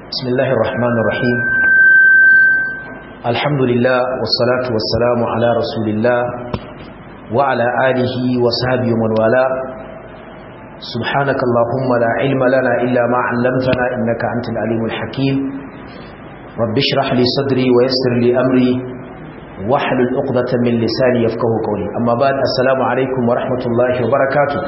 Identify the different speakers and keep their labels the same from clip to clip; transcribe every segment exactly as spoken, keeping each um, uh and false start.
Speaker 1: بسم الله الرحمن الرحيم الحمد لله والصلاة والسلام على رسول الله وعلى آله وصحبه ومن والاه سبحانك اللهم لا علم لنا إلا ما علمتنا إنك أنت العليم الحكيم رب اشرح لي صدري ويسر لي أمري واحلل عقدة من لساني يفقهوا قولي أما بعد السلام عليكم ورحمة الله وبركاته.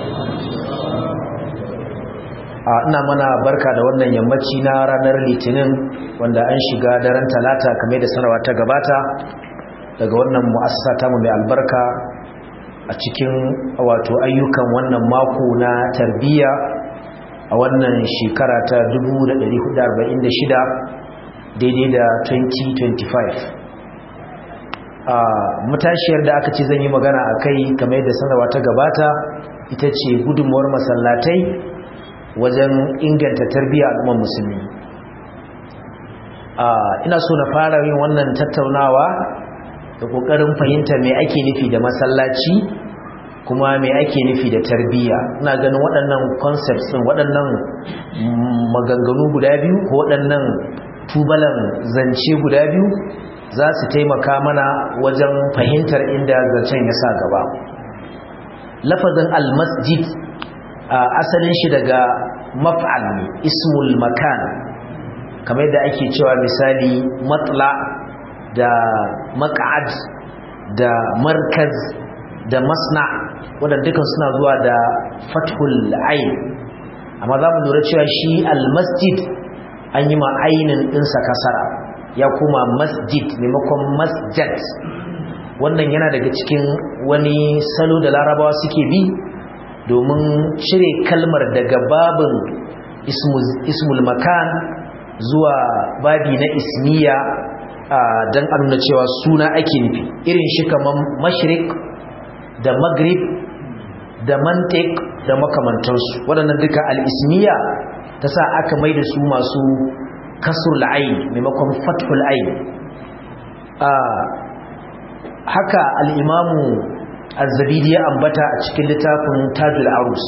Speaker 1: ina mana barka da wannan yammaci na ranar litinin wanda an shiga daren talata kamar da sanarwa ta gabata daga wannan mu'assasa ta mu mai albarka a cikin wato ayyukan wannan mako na tarbiyya a wannan shekara ta dubu ɗaya da ɗari hudu da arba'in da shida daidai da dubu biyu da ashirin da biyar. a mutashiyar da aka ce zan yi magana akai kamar da sanarwa ta gabata ita ce gudunmuwar masallatai wajen inganta tarbiyyar al'ummar musulmi. ina so na fara yin wannan tattaunawa da kokarin fahimta me ake nufi da masallaci kuma me ake nufi da tarbiyya. ina ganin waɗannan concepts din waɗannan maganganu guda biyu ko waɗannan tubalan zance guda biyu za su taimaka mana wajen fahimtar inda zancen ya sa gaba. lafazin al-masjid asalin shi daga maf'al ne, ismul makan, kamar yadda ake cewa misali matla da maq'ad da markaz da masna wadanda dukan suna zuwa da fathul ayn, amma za mu lura cewa shi al-masjid an yi ma aynin ɗinsa kasara ya kuma masjid maimakon masjid. wannan yana daga cikin wani salo da larabawa suke bi domin cire kalmar daga babin ismul makan zuwa babi na ismiya don a nuna cewa suna ake nufi. irin shi kamar mashrik da maghrib da mantik da makamantansu waɗannan duka al'ismiya ta sa aka mai da su masu kasrul ayn maimakon fathul ayn. haka al'imamu az-zabidi ya ambata a cikin littafin tajul arus.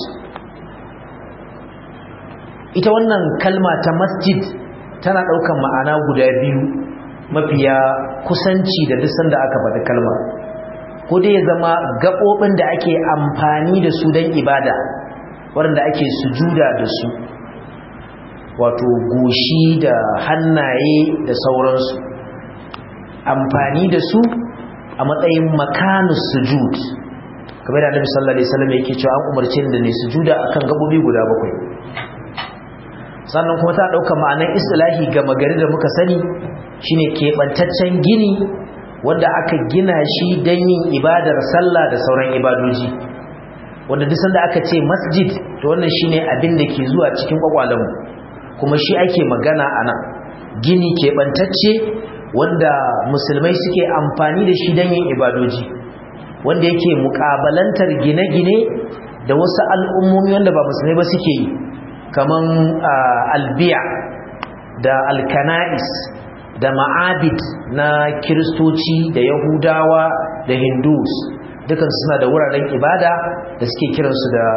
Speaker 1: ita wannan kalma ta masjid tana daukan ma'ana guda biyu mafiya kusanci da duk sanda aka faɗi kalma. ko dai ya zama gaɓoɓin da ake amfani da su don ibada waɗanda ake sujuda da su, wato goshi da hannaye da sauransu, amfani da su a matsayin makanus sujud, kamar da Annabi sallallahu alaihi wasallam yake cewa an umarce ni da ne sujuda akan gabobi guda bakwai. sannan kuma ta dauka ma'anar istilahi ga magari da muka sani shine kebantaccen gini wanda aka gina shi don yin ibadar sallah da sauran ibadoji, wanda duk sanda aka ce masjid to wannan shine abin da ke zuwa cikin kwakwalanmu, kuma shi ake magana anan. gini kebantacce wanda musulmai suke amfani da shi don yin ibadoji, wanda yake mukabalantar gine-gine da wasu al'ummomi wanda ba musulmai ba suke yi, kaman albiya da alkana'is da ma'abid na kiristoci da yahudawa da hindus, dukan suna da wuraren ibada da suke kiransu da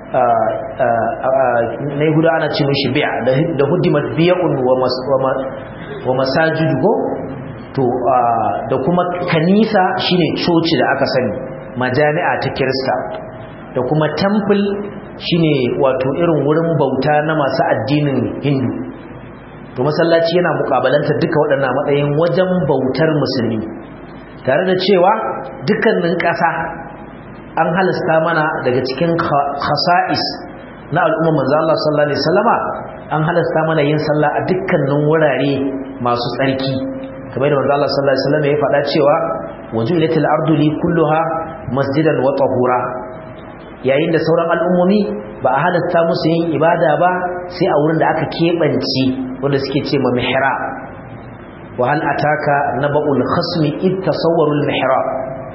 Speaker 1: na yahuda ana ce mashi biya da hudimat biya'un wa masajidu go to da kuma kanisa shine coci da aka sani, majami'a ta kirista, da kuma temple shine wato irin wurin bauta na masu addinin hindu. to masallaci yana mukabalanta duka waɗannan matsayin wajen bautar musulmi, tare da cewa dukkanin ƙasa an halasta mana daga cikin khasa'is na al'umma manzo Allah sallallahu alaihi wasallama an halasta mana yin sallah a dukkanin wurare masu tsarki, kamar da manzo Allah sallallahu alaihi wasallama ya faɗa cewa wajulilatil ardu li kulluha masjidan wa tahura. yayin da sauran al'ummomi ba a halasta musu yin ibada ba sai a wurin da aka keɓance wanda suke ce ma mihrab. wa hal ataka naba'ul khasmi id tasawwaru al mihrab.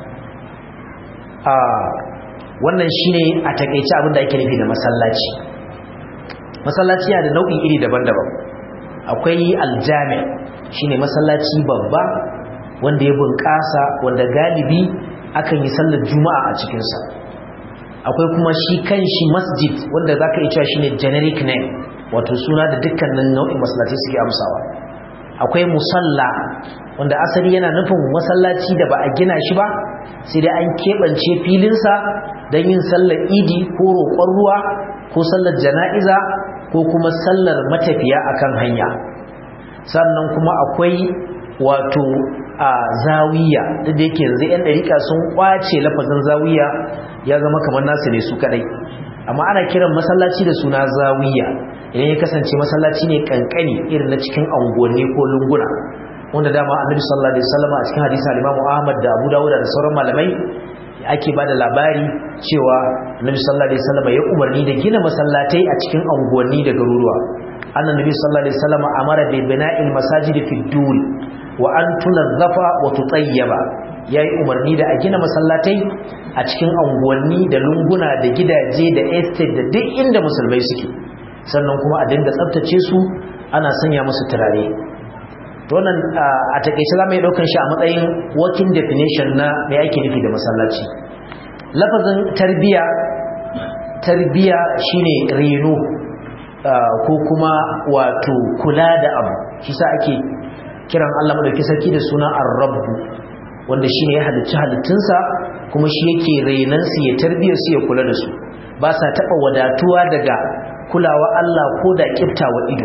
Speaker 1: a wannan shine a takeice abin da ake nufi da masallaci. masallaci yana da nau'i iri daban-daban. akwai aljami' shine masallaci babba wanda ya bunƙasa, wanda galibi akan yi sallar juma'a a cikin sa. akwai kuma shi kanshi masjid wanda zaka iya cewa shine generic name, wato suna da dukkanin nau'in masallaci suke amsawa. Akwai musalla wanda asali yana nufin masallaci da ba a gina shi ba sai dai an keɓance filinsa don yin sallar idi ko roƙon ruwa ko sallar jana'iza ko kuma sallar matafiya akan hanya. Sannan kuma akwai wato a zawiya, duk da yake yanzu yan dariƙa sun kwace lafazin zawiya ya zama kamar nasu ne su kadai, amma ana kiran masallaci da suna zawiya idan ya kasance masallaci ne kankani irin na cikin unguwanni ko lunguna, wanda dama Annabi sallallahu alaihi wasallam a cikin hadisi al-Imam Ahmad da Abu Dawud da sauran malamai ake bada labari cewa Annabi sallallahu alaihi wasallam ya umarni da gina masallatai a cikin unguwanni da garuruwa. Annabi sallallahu alaihi wasallam amara bi bina'il masajid fi dur wa an tunazzafa wa tutayyaba, yayi umarni da a gina masallatai a cikin unguwanni da lunguna da gidaje da estate da duk inda musulmai suke, sannan kuma a dinga tsaftace su ana sanya musu turare. To wannan a takeice zamu yi daukan shi a matsayin working definition na me ake nufi da masallaci. Lafazin tarbiya tarbiya shine reno ko kuma wato kula da abu, shi sa ake kiran Allah madauki sarki da suna ar-rabb, wanda shine ya halicci halittunsa kuma shi yake renan su ya tarbiyar su ya kula da su, ba sa taba wadatuwa daga kulawa Allah ko da kiftawa ido.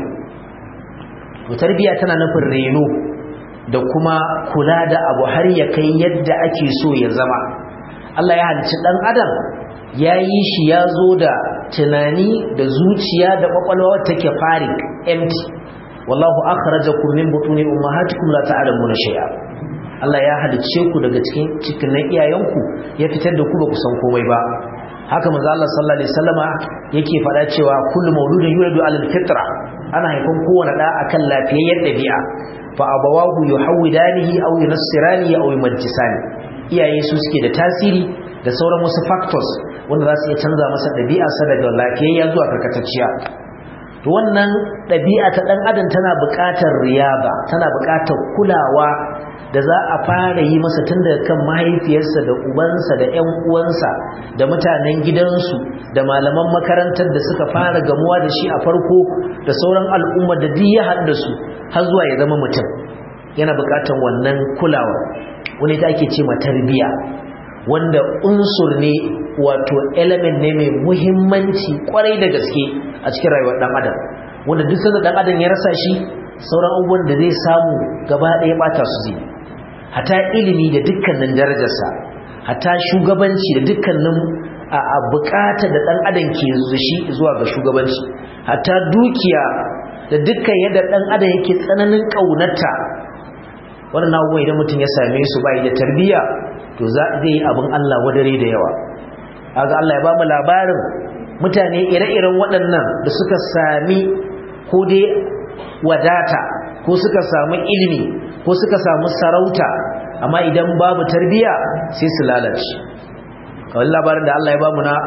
Speaker 1: Tarbiya tana nufin reno da kuma kula da abu har ya kai yadda ake so ya zama. Allah ya halicci dan adam, ya yi shi ya zo da tunani da zuciya da kwakwalwa take farin empty. Wallahu akhrajakum min butuni ummahatikum la ta'lamuna shay'a. Allah ya halicce ku daga cikin cikin iyayenku, ya fitar da ku ba ku san komai ba. Haka manzo Allah sallallahu alaihi wasallama yake faɗa cewa kullu mauludin yuladu alal fitra, ana haifan kowane da akan lafiyayyar dabi'a, fa abawahu yuhawidanihi aw yunassirani aw yumajjisani. Iyaye su suke da tasiri da sauran wasu factors wanda za su iya canza masa dabi'arsa daga lafiyayya zuwa karkatacciya. To wannan dabi'a ta dan adam tana buƙatar riyaba, tana buƙatar kulawa da za a fara yi masa tun daga kan mahaifiyarsa da ubansa da ƴan uwansa da mutanen gidansu da malaman makarantar da suka fara gamuwa da shi a farko da sauran al'umma da duk ya haɗu da su har zuwa ya zama mutum. Yana buƙatar wannan kulawa, wani ta ake ce ma tarbiya, wanda unsur ne wato element ne mai muhimmanci kwarai da gaske a cikin rayuwar dan adam, wanda duk sanda dan adam ya rasa shi sauran abubuwan da zai samu gaba ɗaya bata su zai. Hata ilimi da dukkanin darajarsa, hata shugabanci da dukkanin a bukata da dan adam ke zushi zuwa ga shugabanci, hata dukiya da dukkan yadda dan adam yake tsananin kaunarta, wannan abubuwa idan mutum ya same su bai da tarbiyya to za zai yi abin Allah wadare da yawa. Kaga Allah ya ba mu labarin mutane ire-iren waɗannan da suka sami ko dai wadata ko suka samu ilimi ko suka samu sarauta, amma idan babu tarbiya sai su lalace. Kawai labarin da Allah ya ba mu na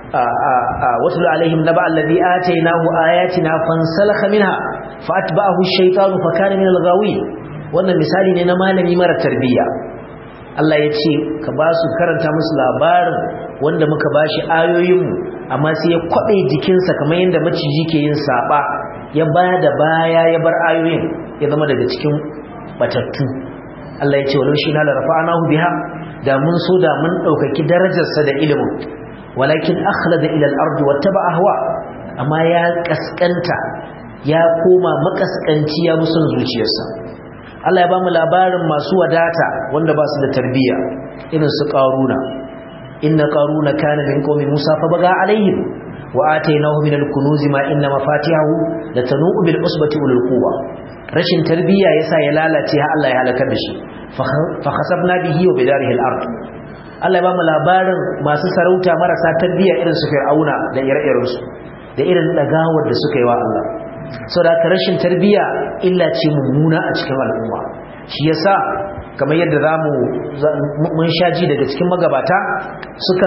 Speaker 1: watul alaihim naba alladhi atainahu ayatina fansalakha minha fatba'ahu ash-shaytanu fakana min al-ghawin. Wannan misali ne na malami mara tarbiya. Allah ya ce ka ba su karanta musu labarin wanda muka bashi ayoyinmu, amma sai ya kwabe jikinsa kamar yadda maciji ke yin saba, ya bada baya ya bar ayoyin, ya zama daga cikin batattu. Allah ya ce walau shi na la rafa'anahu biha, da mun so da mun daukaki darajarsa da ilimin, walakin akhlada ila al-ardi wattaba'a ahwa, amma ya kaskanta ya koma makaskanci ya musun zuciyarsa. Allah ya ba mu labarin masu wadata wanda ba su da tarbiyya, irin su Qaruna. Inna Qaruna kana min qaumi Musa fa baga alaihim wa atainahu min al-kunuz ma inna mafatihahu latanu bil usbati ulul quwwa. Rashin tarbiyya yasa ya lalace har Allah ya halakar da shi. Fa khasabna bihi wa bidarihi al-ard. Allah ya ba mu labarin masu sarauta marasa tarbiyya irin su Fir'auna da ire-iren su, da irin dagawar da suka yi wa Allah. Saboda rashin tarbiya illa ce mummuna a cikin al'umma. Shi yasa kamar yadda zamu mun shaji daga cikin magabata sukan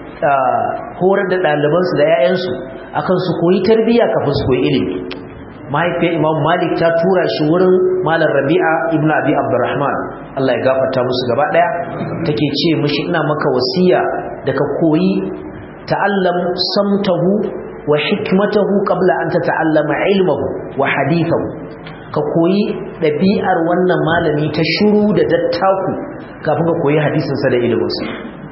Speaker 1: horar da ɗalibansu da 'ya'yansu akan su koyi tarbiya kafin su koyi ilimi. Mahaifiyar Imam Malik ta tura shi wurin Malam Rabi'a ibn Abi Abdurrahman, Allah ya gafarta musu gaba daya, take ce mishi ina maka wasiya da ka koyi ta'allam samtahu wa hikmatahu qabla an tata'allama ilmahu wa hadithahu ka koyi dabi'ar wannan malami ta shiru da dattaku kafin ka koyi hadisin sa da ilimin sa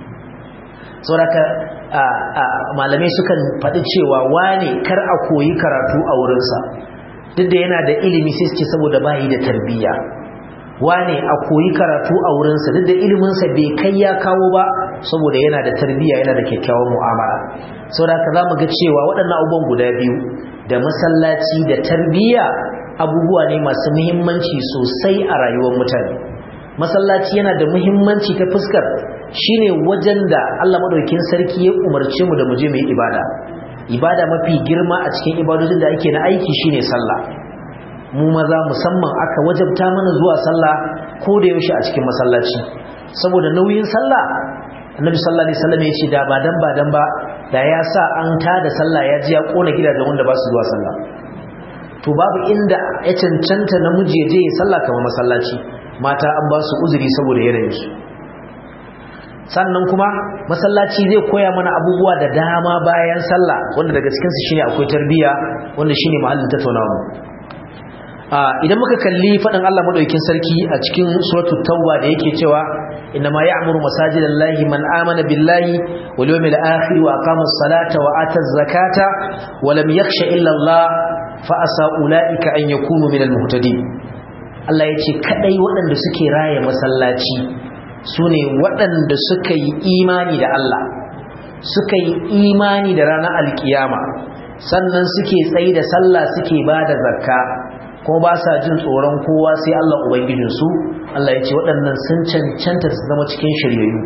Speaker 1: saboda malamai sukan faɗi cewa wane kar a koyi karatu a wurin sa duk da yana da ilimi sai suke saboda bayi da tarbiyya wane a koyi karatu a wurin sa duk da ilimin sa bai kai ya kawo ba saboda yana da tarbiyya yana da kyakkyawar mu'amala saboda ka zamu ga cewa waɗannan abubuwan guda biyu da masallaci da tarbiyya abubuwa ne masu muhimmanci sosai a rayuwar mutane masallaci yana da muhimmanci ta fuskar shine wajen da Allah madaukakin sarki ya umarce mu da mu je mu yi ibada ibada mafi girma a cikin ibadodin da ake na aiki shine sallah mu maza musamman aka wajabta mana zuwa sallah ko da yaushe a cikin masallaci saboda nauyin sallah annabi sallallahu alaihi wasallam ya ce da ba dan ba dan ba da ya sa an tada sallah ya ji ya kona gidajen wanda ba su zuwa sallah to babu inda ya cancanta namiji ya je ya sallah kamar masallaci mata an ba su uzuri saboda yanayin su sannan kuma masallaci zai koya mana abubuwa da dama bayan sallah wanda daga cikin su shine akwai tarbiyya wanda shine mahallin tattaunawa idan muka kalli faɗin Allah madaukakin sarki a cikin suratul tauba da yake cewa inma ya'muru masajidallahi man amana billahi wal yawmil akhir wa aqama as-salata wa ata az-zakata wa lam yakhsha illa Allah fa asa ulaika an yakunu minal muhtadin Allah yace kadai waɗanda suke raye masallaci sune waɗanda suka yi imani da Allah suka yi imani da ranar alkiyama sannan suke tsayi da sallah suke bada zakka kuma ba sa jin tsoron kowa sai Allah ubangijinsu Allah ya ce waɗannan sun cancanta su zama cikin shiryayyu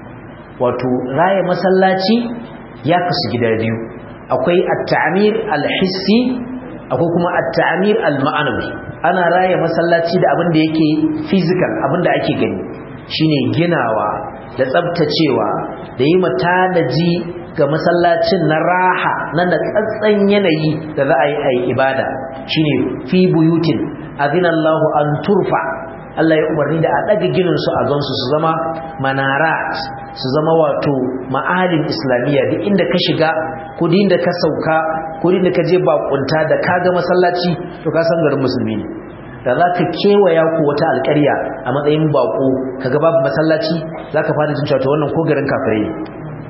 Speaker 1: wato raye masallaci ya kasu gida biyu akwai at-ta'mir al-hissi akwai kuma at-ta'mir al-ma'anawi ana raye masallaci da abin da yake physical abin da ake gani shine ginawa da tsaftacewa da yi matanaji ga masallacin na raha na natsatsen yanayi da za a yi a yi ibada shine fi buyutin azinallahu an turfa Allah ya umarni da a ɗaga ginin su a gansu su zama manarat su zama wato ma'alin islamiyya duk inda ka shiga ko duk inda ka sauka ko duk inda ka je bakunta da ka ga masallaci to ka san garin musulmi ne da za ka kewaya ko wata alƙarya a matsayin bako kaga babu masallaci za ka fara jin cewa to wannan ko garin kafirai ne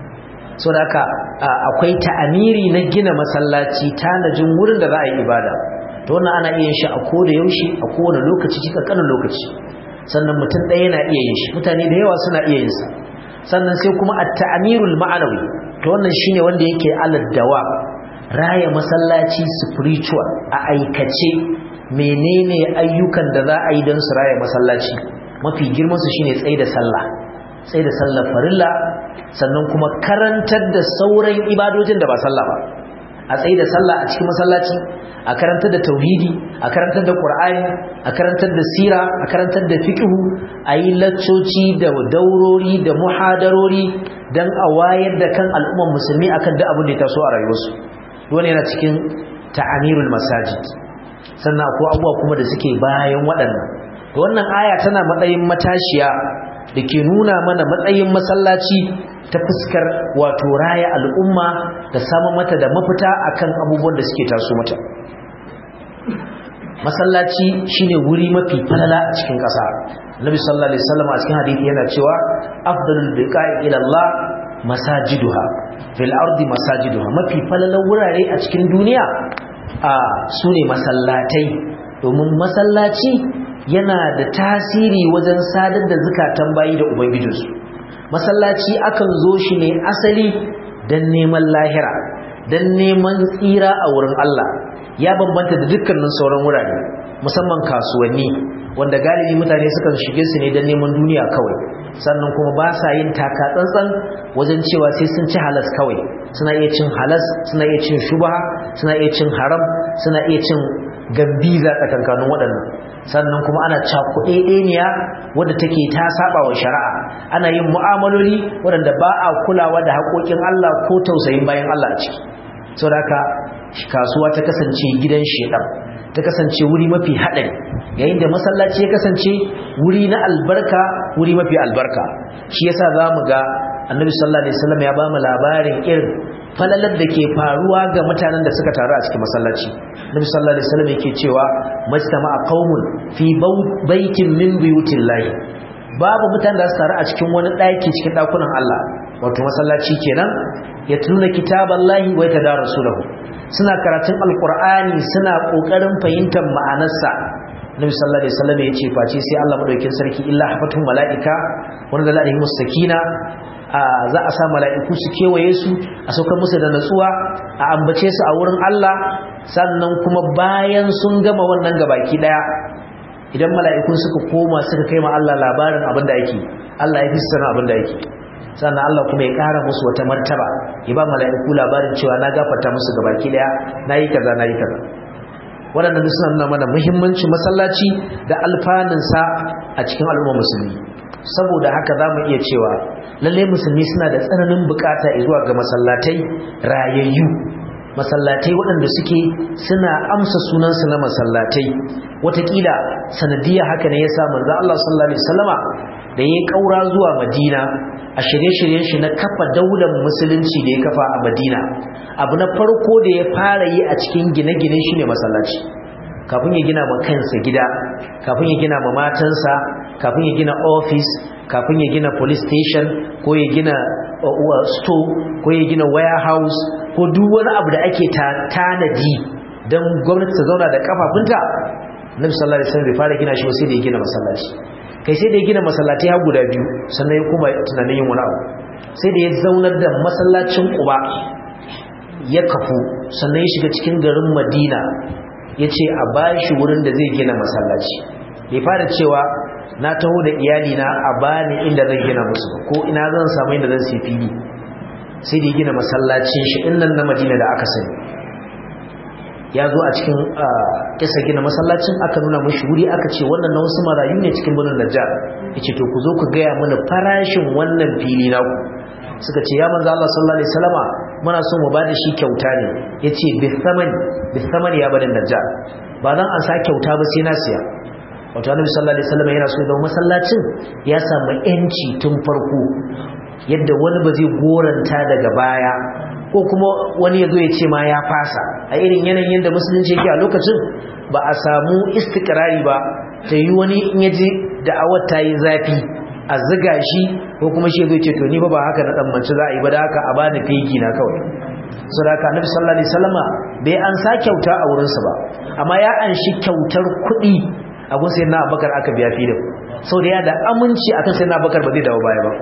Speaker 1: so da haka akwai ta'amiri na gina masallaci tanajin wurin da za a yi ibada to wannan ana iya yin shi a koda yaushe a kowane lokaci cikin kanin lokaci sannan mutum ɗaya yana iya yin shi mutane da yawa suna iya yin sa sannan sai kuma at-ta'mirul ma'anawi to wannan shine wanda yake aladdawa raya masallaci spiritual a aikace menene ayyukan da za a yi don su raya masallaci mafi girman su shine tsayi da sallah tsayi da sallar farilla sannan kuma karantar da sauran ibadojin da ba sallah ba a tsayi da sallah a cikin masallaci a karantar da tauhidi a karantar da qur'ani a karantar da sira a karantar da fiqhu a yi laccoci da daurori da muhadarori dan a wayar da kan al'ummar musulmi akan duk abin da ya taso a rayuwarsu wannan yana cikin ta'amirul masajid sannan akwai abubuwa kuma da suke bayan waɗannan to wannan aya tana matsayin matashiya da ke nuna mana matsayin masallaci ta fuskar wato raya al'umma da samun mata da mafita akan abubuwan da suke taso mata masallaci shine wuri mafi falala a cikin ƙasa Nabi sallallahu alaihi wasallam a cikin hadisi yana cewa afdalul biqa'i ila Allah masajiduha fil ardi masajiduha mafi falalan wurare a cikin duniya a sune masallatai domin masallaci yana da tasiri wajen sadar da zakatan bayi da ubangijinsu masallaci akan zo shi ne asali dan neman lahira dan neman tsira a wurin Allah ya bambanta da dukkanin sauran wurare musamman kasuwanni wanda galibi mutane sukan shige su ne dan neman duniya kawai sannan kuma ba sa yin taka tsantsan wajen cewa sai sun ci halas kawai suna iya cin halas suna iya cin shubha suna iya cin haram suna iya cin gambiza tsakankanin waɗannan sannan kuma ana cakuɗeɗeniya wadda take ta saba wa shari'a ana yin mu'amaloli waɗanda ba a kulawa da haƙoƙin Allah ko tausayin bayan Allah a ciki saboda haka kasuwa ta kasance gidan shedan ta kasance wuri mafi haɗari yayin da masallaci ya kasance wuri na albarka wuri mafi albarka shi yasa zamu ga Annabi sallallahu alaihi wasallam ya ba mu labarin irin falalar da ke faruwa ga mutanen da suka taru a cikin masallaci. Nabi sallallahu alaihi wasallam yake cewa majtama'a qaumun fi baitin min buyutillahi, babu mutanen da su taru a cikin wani daki cikin dakunan Allah, wato masallaci kenan, yatluna kitaballahi wa yatadarasunahu, suna karatun alqur'ani suna kokarin fahimtar ma'anarsa. Nabi sallallahu alaihi wasallam yace face sai Allah madaukakin sarki illa hafatul malaika wanda da alaihim sakina, za a sa mala'iku su kewaye su a saukar musu da natsuwa, a ambace su a wurin Allah. Sannan kuma bayan sun gama wannan gabaki daya, idan mala'ikun suka koma suka kai ma Allah labarin abin da yake, Allah ya fi su sanin abin da yake, sannan Allah kuma ya ƙara musu wata martaba, ya ba mala'iku labarin cewa na gafarta musu gabaki daya, nayi kaza nayi kaza. Waɗannan suna nuna mana muhimmancin masallaci da alfanunsa a cikin al'ummar musulmi. Saboda haka za mu iya cewa lalle musulmi suna da tsananin bukata zuwa ga masallatai rayayyu, masallatai waɗanda suke suna amsa sunansu na masallatai. Watakila sanadiyya haka ne ya sa manzo Allah sallallahu alaihi wasallama da ya kaura zuwa Madina a shirye-shiryen shi na kafa daular musulunci da ya kafa a Madina, abu na farko da ya fara yi a cikin gine-gine shine masallaci. Kafin ya gina ma kansa gida, kafin ya gina ma matansa, kafin ya gina office, kafin ya gina police station, ko ya gina uh, store, ko ya gina warehouse, ko duk wani abu da ake tanadi don gwamnati ta zauna da kafafunta, Nabi sallallahu alaihi wasallam bai fara gina shi ba sai da ya gina masallaci. Kai sai da ya gina masallatai har guda biyu, sannan ya kuma tunanin yin wani abu. Sai da ya zaunar da masallacin Quba ya kafu, sannan ya shiga cikin garin Madina, ya ce a bashi wurin da zai gina masallaci. Bai fara cewa na taho da iyalina a bani inda zan gina musu, ko ina zan samu inda zan sai fili. Sai da ya gina masallacin shi innan na Madina da aka sani. Ya zo a cikin kisa gina masallacin, aka nuna mashi wuri, aka ce wannan na wasu marayu ne cikin birnin Najjar. Yace to ku zo ku gaya mana farashin wannan fili naku. Suka ce ya manzo Allah sallallahu alaihi wasallama muna so mu bada shi kyauta ne. Yace bi thamani bi thamani ya bada Najjar, ba zan an sa kyauta ba sai na siya. Wato Annabi sallallahu alaihi wasallama yana so da masallacin ya samu yanci tun farko, yadda wani ba zai goranta daga baya, ko kuma wani ya zo ya ce ma ya fasa. A irin yanayin da musulunci yake a lokacin, ba a samu istikrari ba, ta yi wani in yaji da'awar ta yi zafi a ziga shi, ko kuma shi zai ce to ni ba ba haka na tsammanci za a yi ba, da haka a bani fegi na kawai. So da haka Annabi sallallahu alaihi wasallama bai an sa kyauta a wurinsa ba, amma ya an shi kyautar kuɗi a gun sayyidina Abubakar aka biya filin, saboda ya da aminci akan sayyidina Abubakar ba zai dawo baya ba.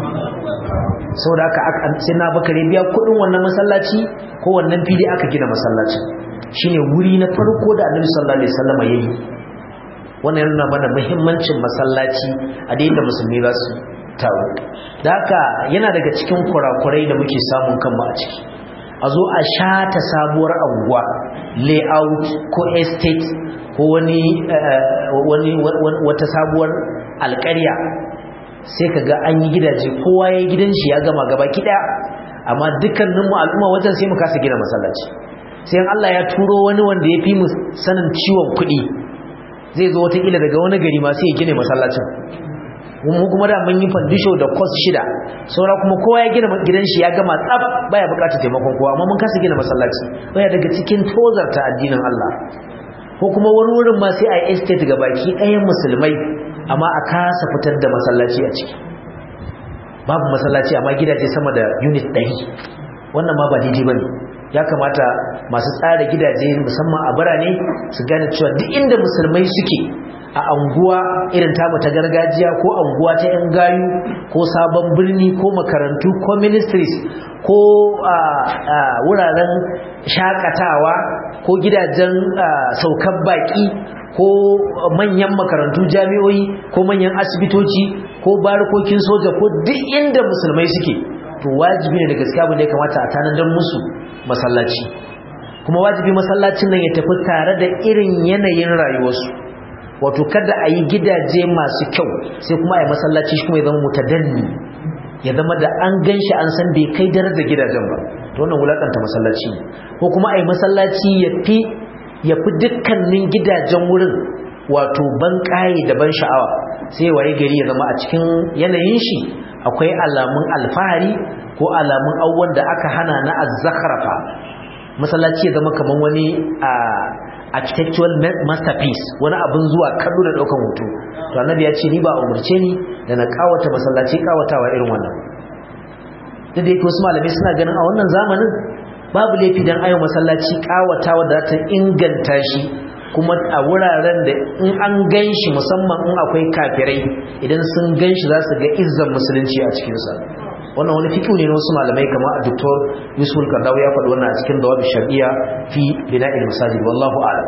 Speaker 1: Saboda haka sai na bakare biya kudin wannan masallaci, ko wannan fili aka gina masallacin. Shine wuri na farko da Annabi sallallahu alaihi wasallam yayi. Wannan yana mana muhimmancin masallaci a da yadda musulmi za su taru. Da haka yana daga cikin kurakurai da muke samun kanmu a ciki. A zo a shata sabuwar anguwa, layout ko estate, ko wani wani wata sabuwar alƙarya, sai ka ga an yi gidaje, kowa ya yi gidan shi ya gama gaba ki daya, amma dukkanin mu al'umma wajen sai mu kasa gina masallaci. Sai Allah ya turo wani wanda ya fi mu sanin ciwon kuɗi, zai zo wata kila daga wani gari ma sai ya gina masallacin. Mu kuma da mun yi fandisho da cost shida, saura kuma kowa ya gina gidan shi ya gama tsaf, baya bukatar taimakon kowa, amma mun kasa gina masallaci. Baya daga cikin tozarta addinin Allah. Ko kuma wani wurin ma sai a estate ga baki ɗayan musulmai, amma a kasa fitar da masallaci a ciki. Babu masallaci amma gidaje sama da unit ɗari. Wannan ma ba daidai bane. Ya kamata masu tsara gidaje musamman a birane su gane cewa duk inda musulmai suke, a anguwa irin tamu ta gargajiya, ko anguwa ta yan gayu, ko sabon birni, ko makarantu, ko ministries, ko wuraren shakatawa, ko gidajen saukar baki, ko manyan makarantu, jami'o'i, ko manyan asibitoci, ko barkokin soja, ko duk inda musulmai suke, to wajibi ne da gaskiya abin da ya kamata a tanadar musu masallaci. Kuma wajibi masallacin nan ya tafi tare da irin yanayin rayuwarsu. Wato kada a yi gidaje masu kyau sai kuma a yi masallaci shi kuma ya zama mutadanni, ya zama da an gan shi an san bai kai daraja gidajen ba, to wannan wulakanta masallaci ne. Ko kuma a yi masallaci ya fi ya fi dukkanin gidajen wurin wato ban ƙaye da ban sha'awa, sai waye gari ya zama a cikin yanayin shi akwai alamun alfahari, ko alamun abubuwan da aka hana na azzakharafa masallaci ya zama kaman wani architectural masterpiece, wani abin zuwa kallo da daukan hoto, to annabi ya ce ni ba umurce ni da na kawata masallaci kawatawa irin wannan. duk da yake wasu malamai suna ganin a wannan zamanin babu laifi dan ayo masallaci kawatawa da ta inganta shi, kuma a wuraren da in an ganshi musamman in akwai kafirai idan sun ganshi za su ga izzan musulunci a cikin sa. wannan wani fiqh ne na wasu malamai kamar a Dr. Yusuf Al-Qaradawi ya faɗi wannan a cikin Dawab Shar'iyya fi Bina'il Masajid, wallahu a'lam.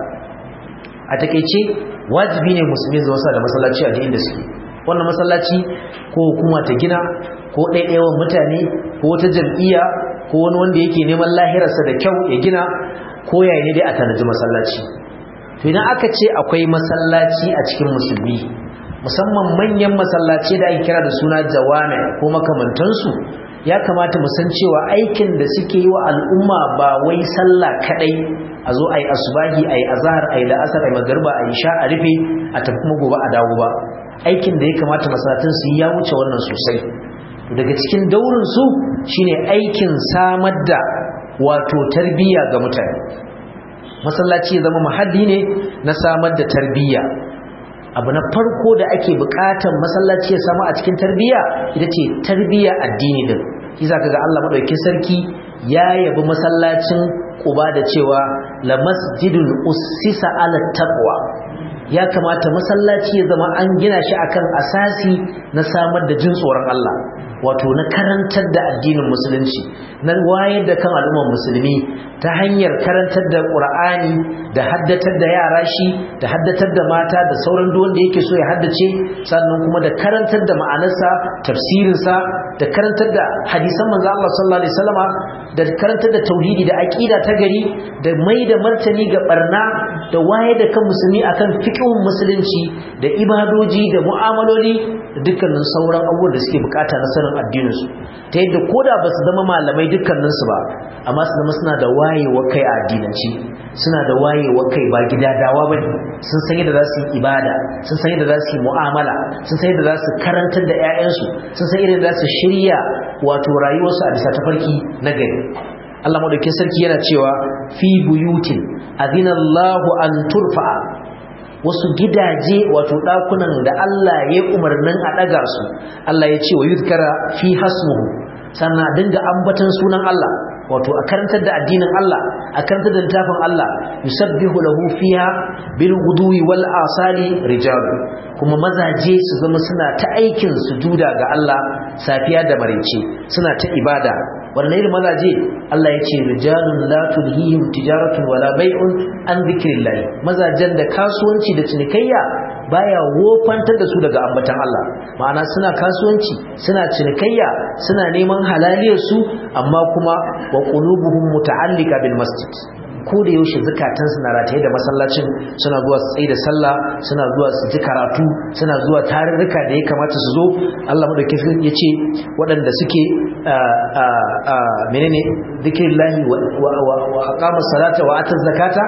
Speaker 1: a takeice wajibi ne musulmi su wasa da masallaci a inda suke. wannan masallaci ko hukuma ta gina, ko ɗaiɗaiwan mutane, ko wata jam'iyya, ko wani wanda yake neman lahirarsa da kyau ya gina, ko yayi ne dai a tanaji masallaci. to idan aka ce akwai masallaci a cikin musulmi, musamman manyan masallaci da ake kira da suna jawami ko makamantansu, ya kamata mu san cewa aikin da suke yi wa al'umma ba wai sallah kadai a zo ayi asubahi ayi azhar ayi la'asar ayi magriba ayi sha a rufe a tafi kuma gobe a dawo ba. aikin da ya kamata masallatan su ya wuce wannan sosai. daga cikin daurin su shine aikin samar da wato tarbiyya ga mutane. masallaci ya zama mahalli ne na samar da tarbiyya. abu na farko da ake bukatar masallaci ya samu a cikin tarbiyya ita ce tarbiyya addini din. shi zaka ga Allah madaukakin sarki ya yabi masallacin Quba da cewa la masjidun ussisa ala taqwa. ya kamata masallaci ya zama an gina shi akan asasi na samar da jin tsoron Allah, wato na karantar da addinin musulunci, na wayar da kan al'ummar musulmi ta hanyar karantar da Qur'ani da haddatar da yara shi da haddatar da mata da sauran duk wanda yake so ya haddace, sannan kuma da karantar da ma'anarsa, tafsirinsa, da karantar da hadisan manzo Allah sallallahu alaihi wasallama, da karantar da tauhidi da aqida ta gari, da mai da martani ga barna, da wayar da kan musulmi akan fiqhun musulunci da ibadoji da mu'amaloli da dukkanin sauran abubuwan da suke bukata na sanin addininsu, ta yadda koda ba su zama malamai dukkaninsu ba, amma su zama suna da wayewa kai a addinanci, suna da wayewa kai ba gidadawa ba ne, sun san yadda za su yi ibada, sun san yadda za su yi mu'amala, sun san yadda za su karantar da 'ya'yansu, sun san yadda za su shirya wato rayuwarsu a bisa tafarki na gari. Allah madaukakin sarki yana cewa fi buyutin adinallahu an turfa, wasu gidaje wato dakunan da Allah ya umarnin a daga su. Allah ya ce wa yuzkara fi hasmuhu, sannan dinga ambatan sunan Allah, wato a karantar da addinin Allah, a karantar da littafin Allah. yusabbihu lahu fiha bil ghudwi wal asali rijal, kuma mazaje su zama suna ta aikin sujuda ga Allah safiya da maraice, suna ta ibada. wannan irin mazaje Allah ya ce rijalun la tulhihim tijaratun wala bai'un an dhikrillah, mazajen da kasuwanci da cinikayya baya wofantar da su daga ambatan Allah. ma'ana suna kasuwanci, suna cinikayya, suna neman halaliyar su, amma kuma wa qulubuhum muta'allika bil masjid, ko da yaushe zakatan suna rataye da masallacin, suna zuwa su tsaye da sallah, suna zuwa su ji karatu, suna zuwa tarurruka da ya kamata su zo. Allah madaukakin ya ce waɗanda suke menene zikrillahi wa aqama salata wa ata zakata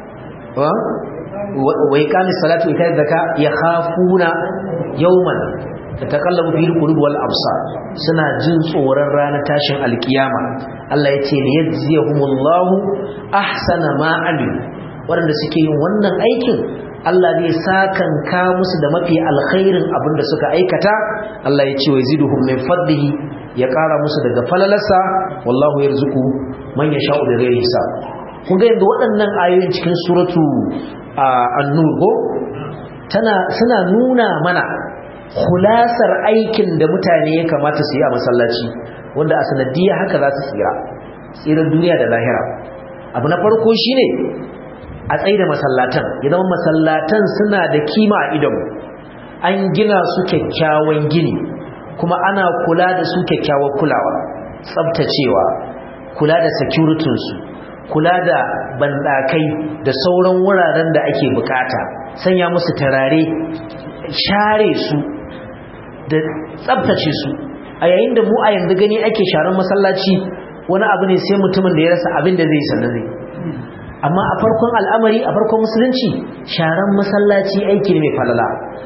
Speaker 1: wa iqamis salati wa ita zakata yakhafuna yawman tatakallabu fihi alqulub wal absar, suna jin tsoron ranar tashin alkiyama. Allah yace ne yajziyahumullahu ahsana ma amil, wanda suke yin wannan aikin Allah zai sakanka musu da mafi alkhairin abin da suka aikata. Allah yace wa yaziduhum min fadlihi, ya kara musu daga falalarsa, wallahu yarzuqu man yasha'u bi ghairi hisab. kun ga yanda waɗannan ayoyin cikin suratu an-nur go tana suna nuna mana khulasar aikin da mutane ya kamata su yi a masallaci, wanda a sanadiyya haka za su tsira tsirar duniya da lahira. abu na farko shine a tsaye da masallatan, ya zama masallatan suna da kima a idon, an gina su kyakkyawan gini, kuma ana kula da su kyakkyawar kulawa, tsabtacewa, kula da securitinsu, kula da bandakai da sauran wuraren da ake bukata, sanya musu tarare, share su da tsabtace su. a yayin da mu a yanzu gani ake sharan masallaci wani abu ne sai mutumin da ya rasa abin da zai sanar zai. amma a farkon al'amari, a farkon musulunci, sharan masallaci aiki ne mai falala.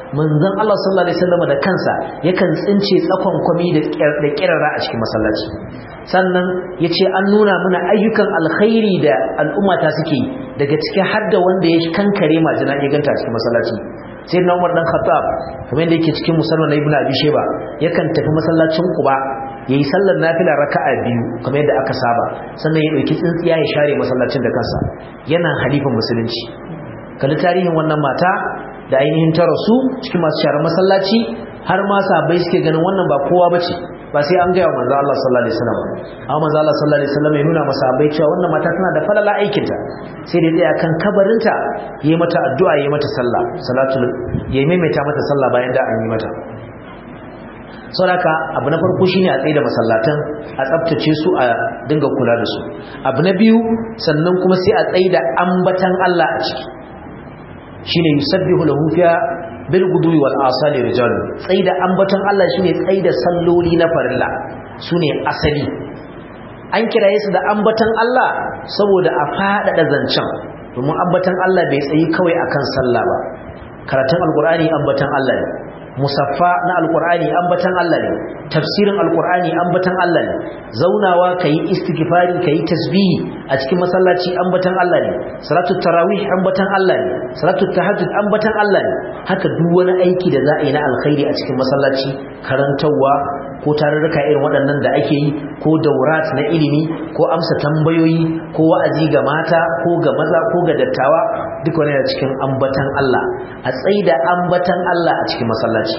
Speaker 1: manzon Allah sallallahu alaihi wasallam da kansa yakan tsince tsakon kwami da da kirara a cikin masallaci sannan yace an nuna mana ayyukan alkhairi da al'ummata suke daga cikin hadda wanda ya kankare majina ya ganta a cikin masallaci sai na Umar dan Khattab kamar yadda yake cikin musalman Ibn Abi Shayba yakan tafi masallacin Quba yayi sallar nafila raka'a biyu kamar yadda aka saba sannan ya dauki tsintsiya ya share masallacin da kansa yana halifan musulunci kalli tarihin wannan mata da ainihin ta rasu cikin masu share masallaci har ma sahabbai suke ganin wannan ba kowa bace ba sai an gaya wa manzo Allah sallallahu alaihi wasallam amma manzo Allah sallallahu alaihi wasallam ya nuna masa sahabbai cewa wannan mata tana da falala aikinta sai dai tsaya kan kabarinta yayi mata addu'a yayi mata sallah salatul yayi maimaita mata sallah bayan da an yi mata saboda abu na farko shine a tsaida masallatan a tsaftace su a dinga kula da su abu na biyu sannan kuma sai a tsaida ambatan Allah a ciki shine yusabbihu lahu fiha bil gudwi wal asali rijalun tsaida ambatan Allah shine tsaida salloli na farilla sune asali an kiraye su da ambatan Allah saboda a fadada zancen domin ambatan Allah bai tsayi kawai akan sallah ba karatun alqur'ani ambatan Allah ne musaffa na alqur'ani ambatan Allah ne tafsirin alqur'ani ambatan Allah ne zaunawa kai istighfari kai tasbihi a cikin masallaci ambatan Allah ne salatu tarawih ambatan Allah ne salatu tahajjud ambatan Allah ne haka duk wani aiki da za a yi na alkhairi a cikin masallaci karantawa ko tarurruka irin waɗannan da ake yi ko daurat na ilimi ko amsa tambayoyi ko wa'azi ga mata ko ga maza ko ga dattawa duk wani da cikin ambatan Allah a tsaida ambatan Allah a cikin masallaci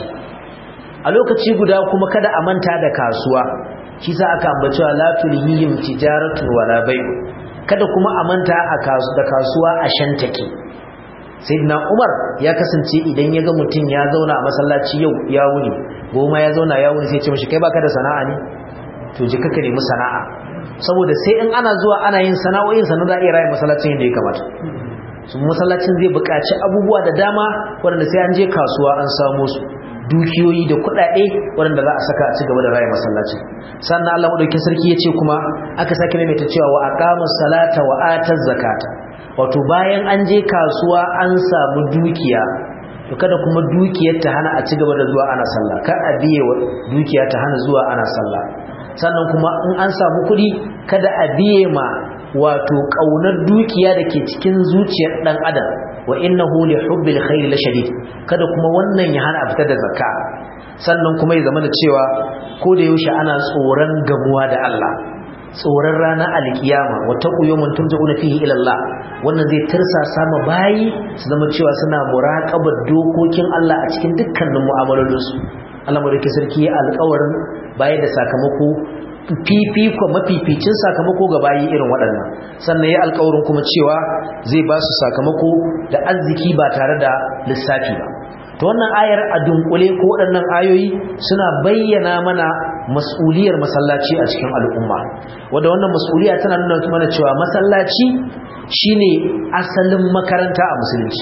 Speaker 1: a lokaci guda kuma kada a manta da kasuwa shi sa aka ambaci la tulhihim tijaratu wala bai'u kada kuma a manta a kasu da kasuwa a shantake sayyidina Umar ya kasance idan ya ga mutum ya zauna a masallaci yau ya wuni goma ya zauna ya wuni sai ya ce mishi kai baka da sana'a ne to je ka nemi sana'a saboda sai in ana zuwa ana yin sana'o'in sanan za a iya raye masallacin yadda ya kamata su masallacin zai buƙaci abubuwa da dama waɗanda sai an je kasuwa an samu su dukiyoyi da kuɗaɗe waɗanda za a saka a cigaba da raye masallacin sannan Allah madaukakin sarki ya ce kuma aka sake maimaita cewa wa aqamus salata wa ataz zakata wato bayan an je kasuwa an samu dukiya to kada kuma dukiyar ta hana a cigaba da zuwa ana sallah kar a biye wa dukiya ta hana zuwa ana sallah sannan kuma in an samu kuɗi kada a biye ma wato kaunar dukiya da ke cikin zuciyar dan adam wa innahu li hubbil khair la shadid kada kuma wannan ya hana a fitar da zakka sannan kuma ya zama da cewa ko da yaushe ana tsoron gamuwa da Allah tsoron ranar alkiyama wata uyumun turja'una fihi ila Allah wannan zai tirsa sama bayi su zama cewa suna muraqabar dokokin Allah a cikin dukkanin mu'amalolinsu Allah madaukakin sarki ya alƙawarin bayar da sakamako fifiko mafificin sakamako ga bayi irin waɗannan sannan ya alƙawarin kuma cewa zai ba su sakamako da arziki ba tare da lissafi ba to wannan ayar a dunkule ko waɗannan ayoyi suna bayyana mana mas'uliyar masallaci a cikin al'umma wanda wannan mas'uliya tana nuna mana cewa masallaci shine asalin makaranta a musulunci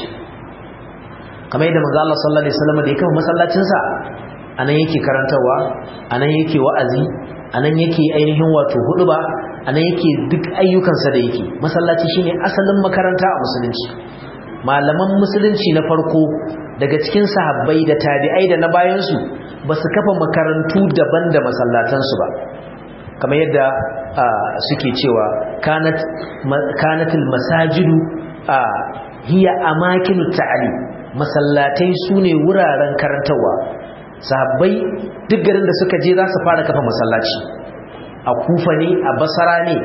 Speaker 1: kamar yadda manzo Allah sallallahu alaihi wasallam da ya kafa masallacinsa anan yake karantawa anan yake wa'azi anan yake ainihin wato huduba anan yake duk ayyukansa da yake masallaci shine asalin makaranta a musulunci malaman musulunci na farko daga cikin sahabbai da tabi'ai da na bayansu ba su kafa makarantu daban da masallatansu ba kamar yadda suke cewa kanat kanatul masajidu hiya amakinut ta'lim masallatai sune wuraren karantawa sahabbai duk garin da suka je za su fara kafa masallaci a Kufa ne a Basra ne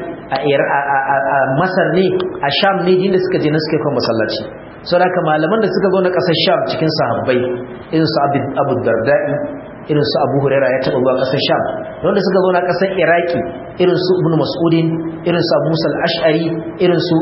Speaker 1: a Masar ne a Sham ne inda suka je na suka kafa masallaci saboda malaman da suka zo na ƙasar Sham cikin sahabbai irin su Abu Darda'i irin su Abu Huraira ya taɓa zuwa ƙasar Sham wanda suka zo na ƙasar Iraki irin su Ibn Mas'udin irin su Abu Musa al-Ash'ari irin su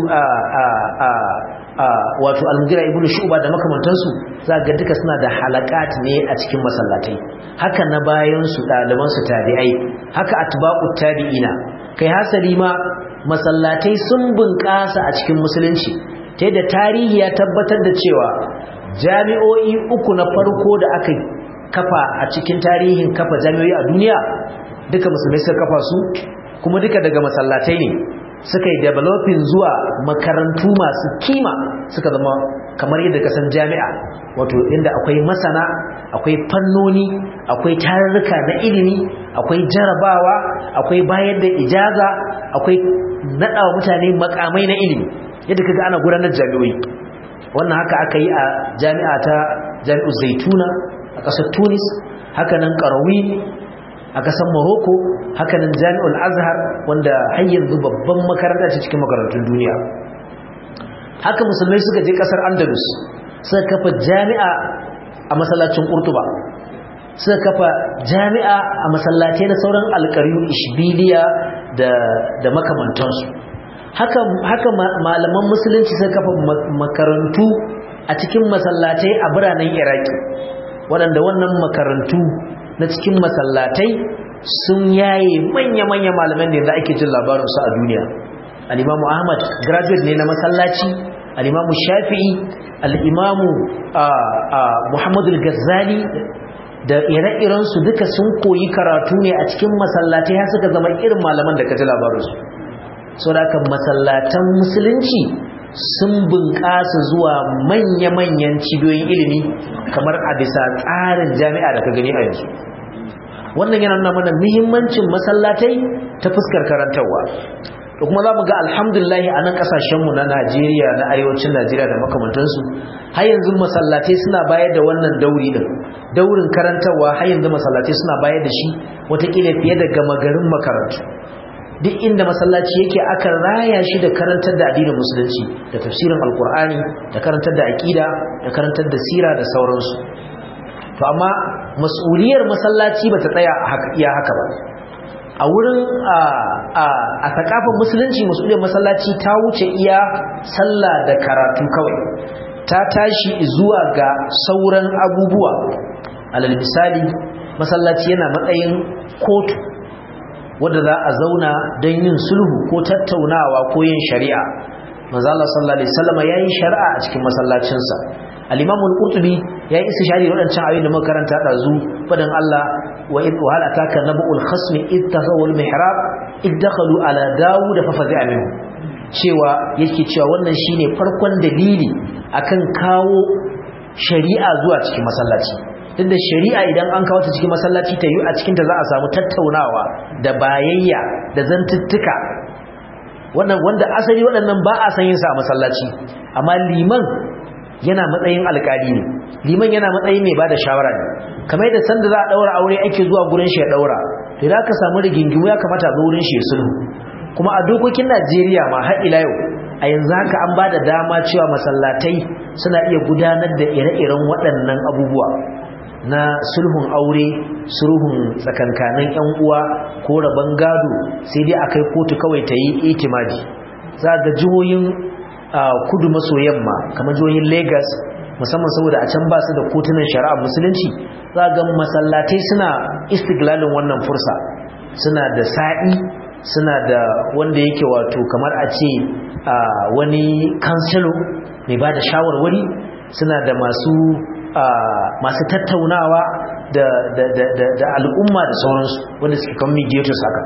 Speaker 1: wato Al-Mughira ibn Shu'ba da makamantansu za ga duka suna da halakat ne a cikin masallatai haka na bayan su ɗaliban su tabi'ai haka atba'ut tabi'ina kai hasali ma masallatai sun bunƙasa a cikin musulunci ta yadda tarihi ya tabbatar da cewa jami'o'i uku na farko da aka kafa a cikin tarihin kafa jami'o'i a duniya duka musulmai suka kafa su kuma duka daga masallatai ne suka yi developing zuwa makarantu masu kima suka zama kamar yadda ka san jami'a, wato inda akwai masana, akwai fannoni, akwai tarurruka na ilimi, akwai jarabawa, akwai bayar da ijaza, akwai nadawa mutane makamai na ilimi yadda kaga ana gudanar jami'oi. Wannan haka aka yi a jami'a ta Jami'u Zaituna a ƙasar Tunis, haka nan Qarawin a ƙasar Morocco, haka nan Jami'ul Azhar wanda har yanzu babban makaranta ce cikin makarantun duniya. Haka musulmai suka je ƙasar Andalus suka kafa jami'a a masallacin Qurtuba, suka kafa jami'a a masallatai na sauran alƙaryu Ishbiliya da da makamantansu. haka haka malaman musulunci suka kafa makarantu a cikin masallatai a biranen Iraki, waɗanda wannan makarantu na cikin masallatai sun yaye manya-manya malaman da ake jin labarinsu a duniya. Al-Imam Ahmad graduate ne na masallaci, al-Imam Shafi'i, al-Imam Muhammad al-Ghazali da ire-iren su duka sun koyi karatu ne a cikin masallatai har suka zama irin malaman da ka ji labarinsu. Saboda haka masallatan musulunci sun bunƙasa zuwa manya-manyan cibiyoyin ilimi kamar a bisa tsarin jami'a da ka gani a yanzu. Wannan yana nuna mana muhimmancin masallatai ta fuskar karantarwa. Da kuma za mu ga alhamdulillah a nan ƙasashenmu na Najeriya, na arewacin Najeriya da makamantansu, har yanzu masallatai suna bayar da wannan dauri din. Daurin karantarwa har yanzu masallatai suna bayar da shi watakila fiye da gama garin makarantu. Duk inda masallaci yake aka raya shi da karantar da addinin musulunci, da tafsirin alkur'ani, da karantar da aqida, da karantar da sira da sauransu. To amma mas'uliyar masallaci bata tsaya haka iya haka ba. A wurin a a a takafin musulunci mas'uliyar masallaci ta wuce iya sallah da karatu kawai. Ta tashi zuwa ga sauran abubuwa. Alal misali, masallaci yana matsayin kotu wanda za a zauna don yin sulhu ko tattaunawa ko yin shari'a. Manzo Allah sallallahu alaihi wasallam yayin shari'a a cikin masallacinsa. Al-Imam al-Qurtubi yayi istishari wadancan ayoyin da muka karanta dazu, fadan Allah wa id wa hal ataka nabul khasm id tasawu al-mihrab id dakhalu ala Dawud fa fazi'a minhu, cewa yake cewa wannan shine farkon dalili akan kawo shari'a zuwa cikin masallaci. Duk da shari'a idan an kawo ta cikin masallaci ta yi a cikin ta za a samu tattaunawa da bayayya da zantuttuka, wannan wanda asali waɗannan ba a san yin sa a masallaci. Amma liman yana matsayin alƙali ne, liman yana matsayin mai bada shawara ne. Kamar yadda sanda za a daura aure ake zuwa gurin shi ya daura, to idan aka samu rigingimu ya kamata a zo wurin shi ya sulhu. Kuma a dokokin Najeriya ma har ila yau a yanzu haka an ba da dama cewa masallatai suna iya gudanar da ire-iren waɗannan abubuwa na sulhun aure, sulhun tsakankanin ƴan uwa ko raban gado, sai dai akai kotu kawai ta yi itimadi. Za ga jihohin kudu maso yamma kamar jihohin Lagos, musamman saboda a can ba su da kotunan shari'a musulunci, za ga masallatai suna istiglalin wannan fursa. Suna da sa'i, suna da wanda yake wato kamar a ce wani kansilo mai ba da shawarwari, suna da masu masu tattaunawa da da da da al'umma da sauransu wanda suke kan mediators haka.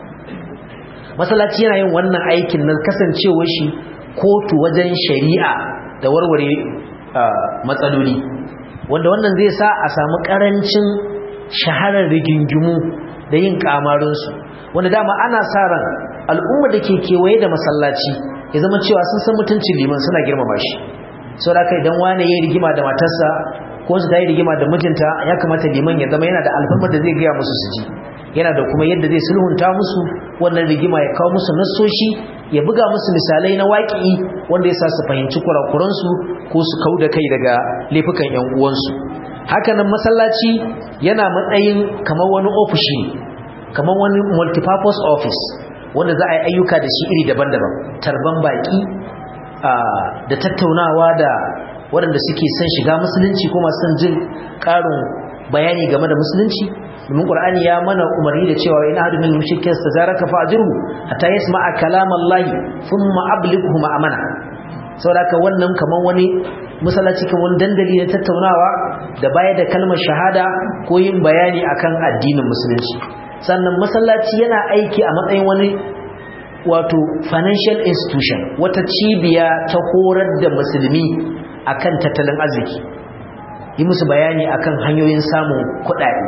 Speaker 1: Masallaci yana yin wannan aikin na kasancewar shi kotu wajen shari'a da warware matsaloli, wanda wannan zai sa a samu karancin shaharar rigingimu da yin kamarinsu, wanda dama ana sa ran al'umma da ke kewaye da masallaci ya zama cewa sun san mutuncin liman, suna girmama shi. Sau da kai idan wane ya yi rigima da matarsa ko su ta yi rigima da mijinta, ya kamata liman ya zama yana da alfarmar da zai gaya musu su ji, yana da kuma yadda zai sulhunta musu wannan rigima, ya kawo musu nassoshi, ya buga musu misalai na waƙi wanda ya sa su fahimci kurakuransu ko su kau da kai daga laifukan ‘yan uwansu. Hakanan masallaci yana matsayin kamar wani ofishi, kamar wani multipurpose office wanda za a yi ayyuka da shi iri daban-daban, tarban baƙi da tattaunawa da waɗanda suke son shiga musulunci ko masu son jin ƙarin bayani game da musulunci. Domin Qur'ani ya mana umarni da cewa in ahadu min mushrikin istajaraka fa'jirhu hatta yasma'a kalam Allah thumma ablighu ma'amana. Saboda haka wannan kaman wani masallaci kan wani dandali na tattaunawa da bayar da kalmar shahada ko yin bayani akan addinin musulunci. Sannan masallaci yana aiki a matsayin wani wato financial institution, wata cibiya ta horar da musulmi akan tattalin arziki, yi musu bayani akan hanyoyin samun kuɗaɗe,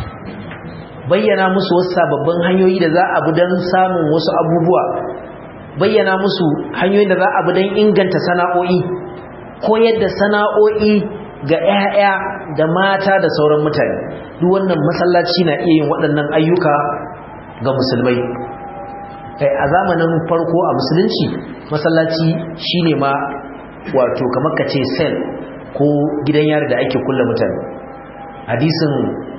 Speaker 1: bayyana musu wasu sababbin hanyoyi da za a bi don samun wasu abubuwa, bayyana musu hanyoyin da za a bi don inganta sana'o'i, koyar da sana'o'i ga 'ya'ya da mata da sauran mutane. Duk wannan masallaci na iya yin waɗannan ayyuka ga musulmai. Kai a zamanin farko a musulunci masallaci shine ma wato kamar kace cell ko gidan yari da ake kulle mutane. Hadisin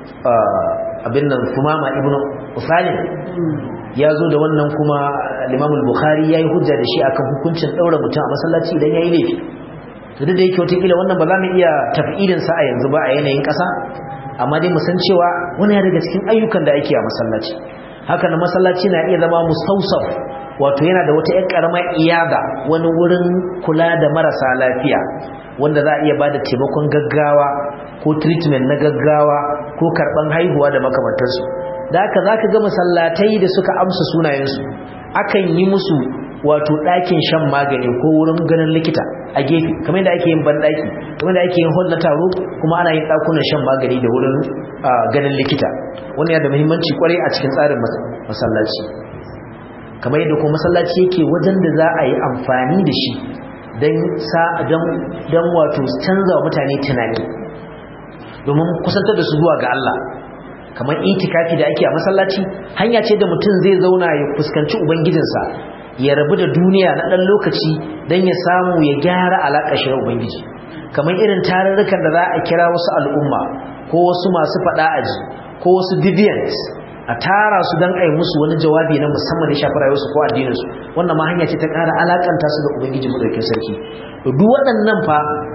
Speaker 1: abin nan Sumama ibn Usalim ya zo da wannan, kuma Imam al-Bukhari yayi hujja da shi akan hukuncin daura mutum a masallaci idan yayi laifi. To da yake wata kila wannan ba za mu iya tafidin sa a yanzu ba a yanayin ƙasa, amma dai mu san cewa wani ya daga cikin ayyukan da ake a masallaci. Haka na masallaci na iya zama mustausaf, wato yana da wata ƴar karamar iyada, wani wurin kula da marasa lafiya wanda za a iya bada taimakon gaggawa ko treatment na gaggawa ko karban haihuwa da makamantarsu. Da haka zaka ga masallatai da suka amsa sunayensu akan yi musu wato ɗakin shan magani ko wurin ganin likita a gefe, kamar yadda ake yin banɗaki, kamar yadda ake yin hall na taro, kuma ana yin ɗakunan shan magani da wurin ganin likita. Wannan yana da muhimmanci kwarai a cikin tsarin masallaci. Kamar yadda kuma masallaci yake wajen da za a yi amfani da shi don sa don don wato canza wa mutane tunani, domin kusantar da su zuwa ga Allah. Kamar itikafi da ake a masallaci hanya ce da mutum zai zauna ya fuskanci ubangijinsa, ya rabu da duniya na ɗan lokaci don ya samu ya gyara alaƙa shi da ubangiji. Kamar irin tarurrukan da za a kira wasu al'umma ko wasu masu faɗa aji ko wasu deviants a tara su don a yi musu wani jawabi na musamman da ya shafi rayuwarsu ko addininsu, wannan ma hanya ce ta ƙara alaƙanta su da ubangiji madaukakin sarki. Duk waɗannan fa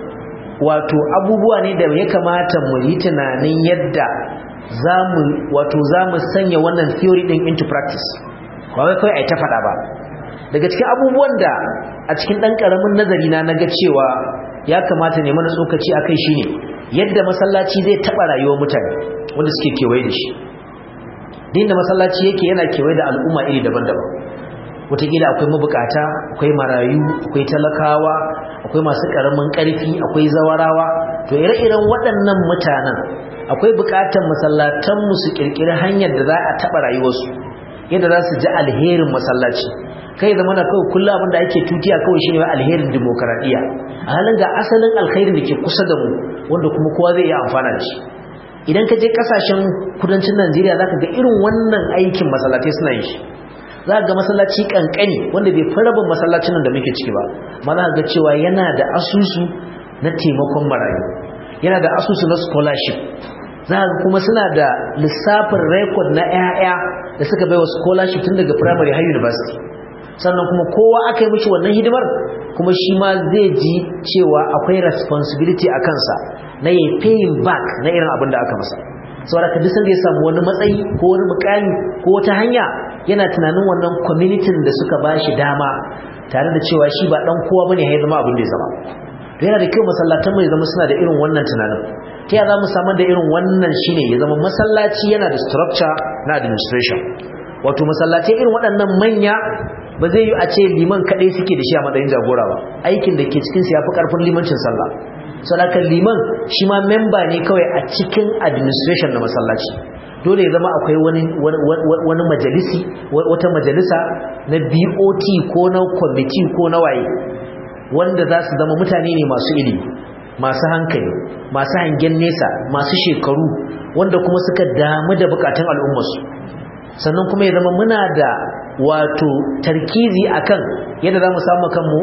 Speaker 1: wato abubuwa ne da ya kamata mu yi tunanin yadda zamu wato zamu sanya wannan theory din into practice, ba wai kai ai ta faɗa ba. Daga cikin abubuwan da a cikin ɗan ƙaramin nazari na naga cewa ya kamata ne mana tsokaci akai shine yadda masallaci zai taɓa rayuwar mutane wanda suke kewaye da shi. Din da masallaci yake yana kewaye da al'umma iri daban-daban. Wataƙila akwai mabukata, akwai marayu, akwai talakawa, akwai masu ƙaramin ƙarfi, akwai zawarawa. To ire-iren waɗannan mutanen akwai buƙatar masallatanmu su ƙirƙiri hanyar da za a taɓa rayuwarsu, yadda za su ji alherin masallaci. Kai zama na kawai kullum abin da ake tutiya kawai shine wa alherin demokaradiyya, a halin ga asalin alkhairin da ke kusa da mu wanda kuma kowa zai iya amfana da shi. Idan ka je kasashen kudancin Najeriya zaka ga irin wannan aikin masallatai suna yin shi. Za ga masallaci kankani wanda bai fi rabin masallacin nan da muke ciki ba, amma za ga cewa yana da asusu na taimakon marayu, yana da asusu na scholarship. Za ga kuma suna da lissafin record na 'ya'ya da suka baiwa scholarship tun daga primary har university. Sannan kuma kowa aka yi mishi wannan hidimar kuma shi ma zai ji cewa akwai responsibility a kansa na yi paying back na irin abin da aka masa. Saboda ka dusan da ya samu wani matsayi ko wani mukami ko wata hanya yana tunanin wannan community da suka ba shi dama, tare da cewa shi ba dan kowa bane ya zama abin da ya zama. To yana da kyau masallatan mu ya zama suna da irin wannan tunanin. Ta ya za mu samar da irin wannan shine ya zama masallaci yana da structure na administration. Wato masallatai irin waɗannan manya ba zai yi a ce liman kaɗai suke da shi a matsayin jagora ba, aikin da ke cikinsu ya fi ƙarfin limancin sallah. Sadakan liman shi ma memba ne kawai a cikin administration na masallaci. Dole ya zama akwai wani, wani majalisi, wata majalisa na B O T ko na kwamiti ko na waye, wanda za su zama mutane ne masu ilimi, masu hankali, masu hangen nesa, masu shekaru, wanda kuma suka damu da bukatun al'ummarsu. Sannan kuma ya zama muna da wato tarkizi akan yadda zamu samu kanmu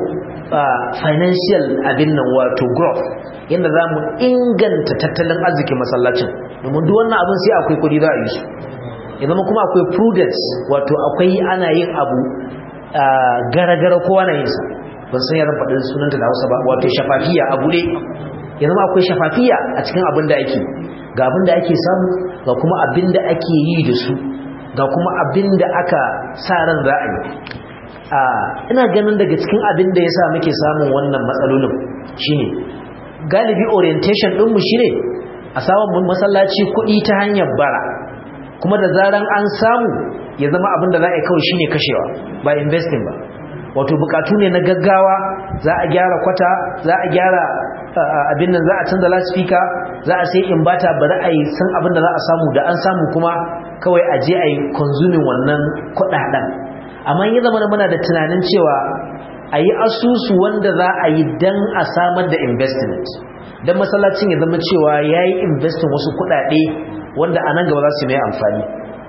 Speaker 1: financial abin nan wato growth, yadda zamu inganta tattalin arzikin masallacin. Domin duk wannan abin sai akwai kudi za a yi su. Ya zama kuma akwai prudence, wato akwai ana yin abu gara-gara kowa na yin sa. Ban san yaran faɗin sunanta da Hausa ba, wato shafafiya abu ne. Ya zama akwai shafafiya a cikin abin da ake, ga abin da ake samu, ga kuma abin da ake yi da su, ga kuma abin da aka sa ran za a yi. Ina ganin daga cikin abin da ya sa muke samun wannan matsalolin shine galibi orientation ɗinmu shine a samun masallaci kuɗi ta hanyar bara, kuma da zaran an samu ya zama abin da za a yi kawai shine kashewa ba investing ba. Wato bukatu ne na gaggawa, za a gyara kwata, za a gyara abin nan za a canza lasfika za a sai inverter bari a yi san abin da za a samu da an samu kuma kawai a je a yi consuming wannan kuɗaɗen. Amma ya zama muna da tunanin cewa a yi asusu wanda za a yi don a samar da investment, don masallacin ya zama cewa ya yi investin wasu kuɗaɗe wanda a nan gaba za su mai amfani,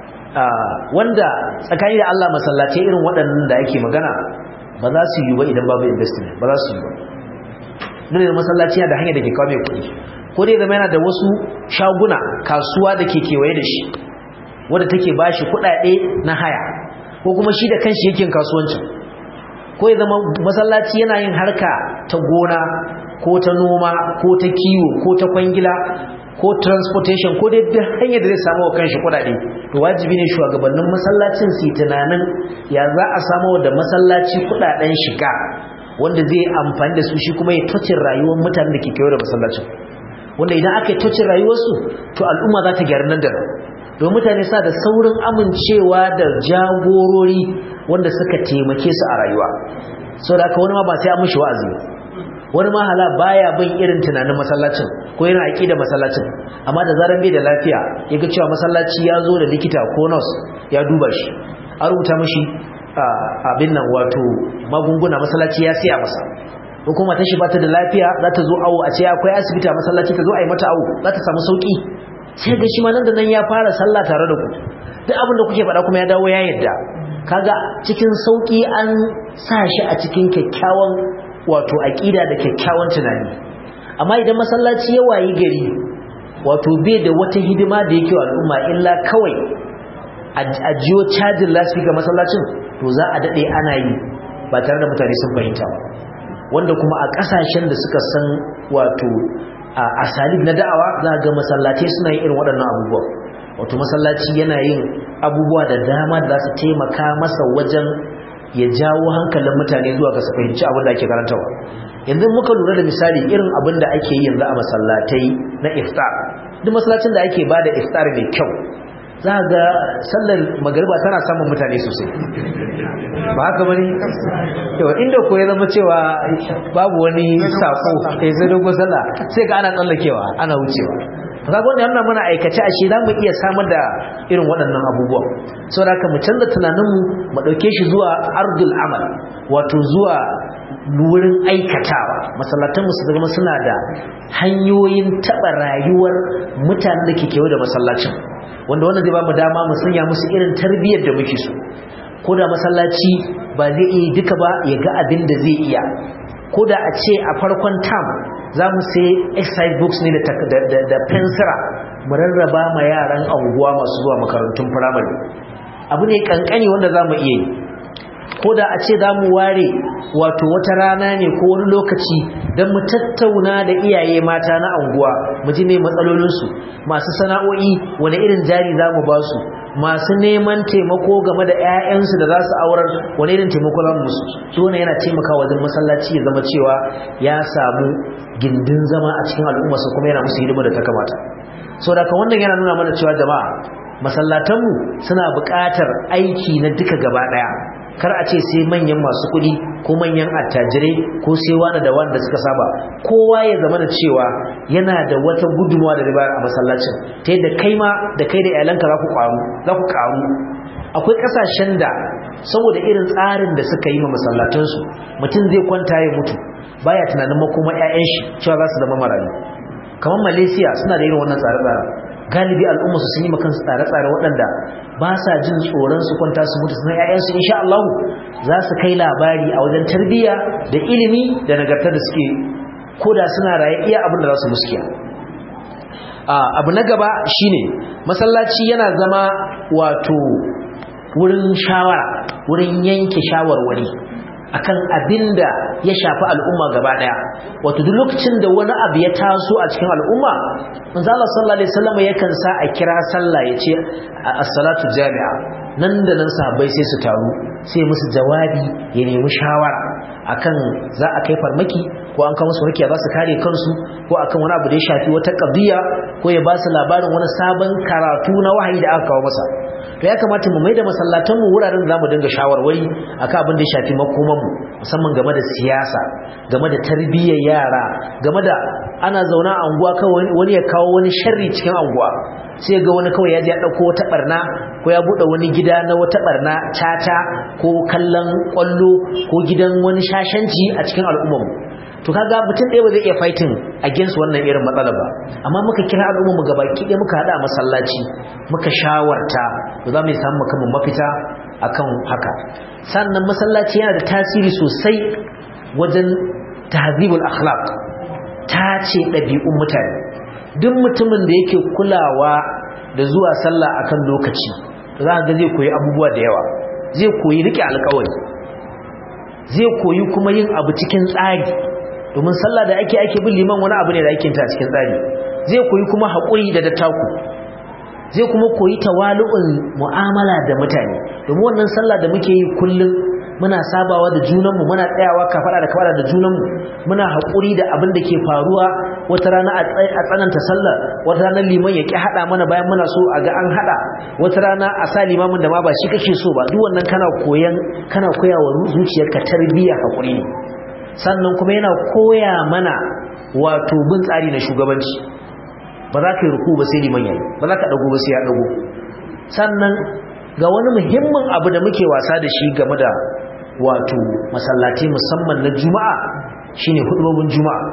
Speaker 1: wanda tsakani da Allah masallaci irin waɗannan da ake magana ba za su yi ba idan babu investment, ba za su yi ba. Dole da masallaci yana da hanyar da ke kawo mai kuɗi, ko dai zama yana da wasu shaguna kasuwa da ke kewaye da shi wadda take ba shi kuɗaɗe na haya, ko kuma shi da kanshi yake kasuwancin, ko ya zama masallaci yana yin harka ta gona ko ta noma ko ta kiwo ko ta kwangila ko transportation ko dai duk hanyar da zai samu wa kanshi kuɗaɗe. To wajibi ne shugabannin masallacin su tunanin ya za a samu da masallaci kuɗaɗen shiga wanda zai amfani da su shi kuma ya tocin rayuwar mutanen da ke kewaye da masallacin, wanda idan aka yi tocin rayuwarsu to al'umma za ta gyaru nan da nan, don mutane sa da saurin amincewa da jagorori wanda suka taimake su a rayuwa. Sau da aka wani ma ba sai an mushi wa'azi, wani ma hala baya bin irin tunanin masallacin ko yana aiki da masallacin, amma da zaran bai da lafiya ya ga cewa masallaci ya zo da likita ko nurse ya duba shi, a rubuta mashi abin nan wato magunguna masallaci ya siya masa, hukuma ta shi bata da lafiya za ta zo awo a ce akwai asibiti a masallaci ta zo a yi mata awo za ta samu sauki, sai ga shi ma nan da nan ya fara sallah tare da ku, duk abin da kuke faɗa kuma ya dawo ya yadda. Kaga cikin sauki an sa shi a cikin kyakkyawan wato aqida da kyakkyawan tunani. Amma idan masallaci ya wayi gari wato bai da wata hidima da yake wa al'umma illa kawai a jiyo cajin lasfika masallacin, to za a dade ana yi ba tare da mutane sun fahimta ba, wanda kuma a kasashen da suka san wato a asalib na da'awa za ga masallatai suna yin irin waɗannan abubuwa. Wato masallaci yana yin abubuwa da dama da su taimaka masa wajen ya jawo hankalin mutane zuwa ga su fahimci abin da ake karantawa. Yanzu muka lura da misali irin abin da ake yi yanzu a masallatai na iftar, duk masallacin da ake bada iftar mai kyau za ga sallar magariba tana samun mutane sosai, ba haka bane? Yau inda ko ya zama cewa babu wani sako kai sai dogo sallah sai ga ana tsallakewa ana wucewa. Kaga wannan yana mana aikace a shi zamu iya samar da irin waɗannan abubuwa. Saboda haka mu canza tunaninmu mu dauke shi zuwa ardul amal, wato zuwa wurin aikatawa. Masallatanmu su zama suna da hanyoyin taba rayuwar mutanen da ke kewaye da masallacin, wanda wannan zai ba mu dama mu sanya musu irin tarbiyyar da muke so. Ko da masallaci ba zai iya duka ba ya ga abin da zai iya, ko da a ce a farkon term za mu sai exercise books ne da fensira mu rarraba ma yaran anguwa masu zuwa makarantun firamare, abu ne kankani wanda za mu iya yi. Ko da a ce za mu ware wato wata rana ne ko wani lokaci don mu tattauna da iyaye mata na anguwa, mu ji ne matsalolinsu, masu sana'o'i wani irin jari za mu ba su, masu neman taimako game da 'ya'yansu da za su aurar wani irin taimako za mu musu. Dole yana taimakawa wajen masallaci ya zama cewa ya samu gindin zama a cikin al'ummarsa kuma yana musu hidima da ta kamata. Saboda haka wannan yana nuna mana cewa jama'a masallatanmu suna buƙatar aiki na duka gaba ɗaya. Kar a ce sai manyan masu kuɗi ko manyan attajirai ko sai wani da wanda suka saba, kowa ya zama da cewa yana da wata gudunmawa da zai bayar a masallacin, ta yadda kai ma da kai da iyalanka za ku ƙaru za ku ƙaru. Akwai ƙasashen da saboda irin tsarin da suka yi ma masallatansu, mutum zai kwanta ya mutu baya tunanin makoma ƴaƴan shi cewa za su zama marayu. Kamar Malaysia suna da irin wannan tsare-tsare, galibi al'umma su sun yi makansu tsare-tsare waɗanda ba sa jin tsoron su kwanta su mutu suna ƴaƴansu insha Allah za su kai labari a wajen tarbiyya da ilimi da nagartar da suke koda suna raye iya abin da za su muskiya. Abu na gaba shine masallaci yana zama wato wurin shawara, wurin yanke shawarwari akan abinda ya shafi al'umma gaba daya. Wato duk lokacin da wani abu ya taso a cikin al'umma, manzo Allah sallallahu alaihi wasallam yakan sa a kira sallah yace as-salatu jami'a, nan da nan sahabbai sai su taru sai musu jawabi ya nemi shawara akan za a kai farmaki ko an kawo musu farmaki za su kare kansu ko akan wani abu da ya shafi wata qadiya ko ya ba su labarin wani sabon karatu na wahayi da aka kawo masa to ya kamata mu maida masallatan mu wuraren da zamu dinga shawarwari akan abin da ya shafi makoman mu musamman game da siyasa game da tarbiyyar yara game da ana zauna a anguwa kawai wani ya kawo wani sharri cikin anguwa sai ga wani kawai ya je ya dauko wata barna ko ya bude wani gida na wata barna tata ko kallon kwallo ko gidan wani shashanci a cikin al'ummar mu to kaga mutum ɗaya ba zai iya fighting against wannan irin matsala ba amma muka kira al'ummar mu gabaki ɗaya muka hada a masallaci muka shawarta to za mu samu kanmu mafita akan haka sannan masallaci yana da tasiri sosai wajen tahzibul akhlaq tace ɗabi'un mutane duk mutumin da yake kulawa da zuwa sallah akan lokaci za ka ga zai koyi abubuwa da yawa zai koyi rike alƙawari zai koyi kuma yin abu cikin tsari domin sallah da ake ake bin liman wani abu ne da ake ta cikin tsari zai koyi kuma haƙuri da dattaku zai kuma koyi tawalu'un mu'amala da mutane domin wannan sallah da muke yi kullum muna sabawa da junanmu muna tsayawa kafara da kafara da junanmu muna haƙuri da abin da ke faruwa wata rana a tsananta sallar wata rana liman ya ƙi haɗa mana bayan muna so a ga an haɗa wata rana a sa limamin da ma ba shi kake so ba duk wannan kana koyan kana koyawa zuciyarka tarbiyya haƙuri ne sannan kuma yana koya mana wato bin tsari na shugabanci ba za ka yi ruku ba sai liman yayi ba za ka dago ba sai ya dago sannan ga wani muhimmin abu da muke wasa da shi game da wato masallatai musamman na juma'a shine hudubobin juma'a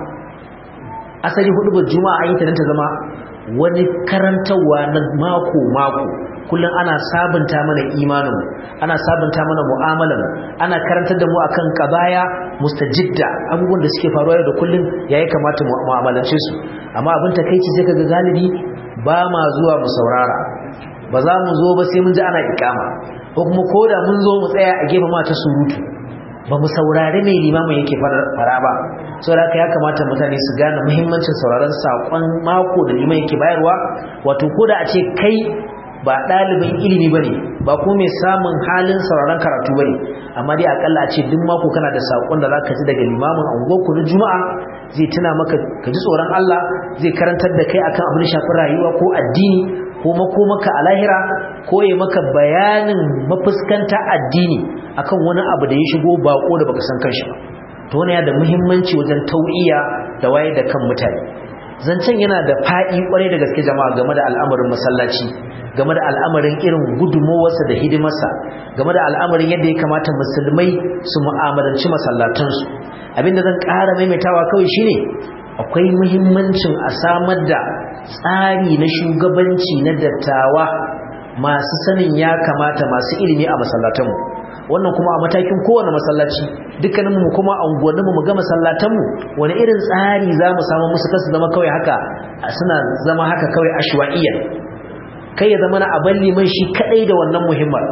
Speaker 1: asali hudubar juma'a an yi ta don ta zama wani karantarwa na mako mako kullum ana sabunta mana imanin ana sabunta mana mu'amalar ana karantar da mu akan qabaya mustajidda abubuwan da suke faruwa yau da kullum yayi kamata mu mu'amalance su amma abin takeici sai kaga galibi ba ma zuwa mu saurara ba za mu zo ba sai mun ji ana ikama ko kuma koda mun zo mu tsaya a gefe ma ta surutu ba mu saurari mai limamin yake fara ba saboda haka ya kamata mutane su gane muhimmancin sauraron sakon mako da liman yake bayarwa wato koda a ce kai ba ɗalibin ilimi ba ne ba kuma mai samun halin sauraron karatu ba ne amma dai akalla a ce duk mako kana da saƙon da za ka ji daga limamin anguwarku na juma'a zai tuna maka ka ji tsoron Allah zai karantar da kai akan abin shafin rayuwa ko addini ko makomaka a lahira ko ya maka bayanin mafuskanta addini akan wani abu da ya shigo bako da baka san kanshi ba to wani yana da muhimmanci wajen tau'iya da wayar da kan mutane zancen yana da faɗi kwarai da gaske jama'a game da al'amarin masallaci game da al'amarin irin gudunmowarsa da hidimarsa game da al'amarin yadda ya kamata musulmai su mu'amalanci masallatansu abinda zan ƙara maimaitawa kawai shine akwai muhimmancin a samar da tsari na shugabanci na dattawa masu sanin ya kamata masu ilimi a masallatanmu wannan kuma a matakin kowane masallaci dukkaninmu mu kuma a unguwanninmu mu ga masallatanmu wani irin tsari za mu samu musu kasu zama kawai haka suna zama haka kawai ashwa'iyya kai ya zama na abin liman shi kadai da wannan muhimmar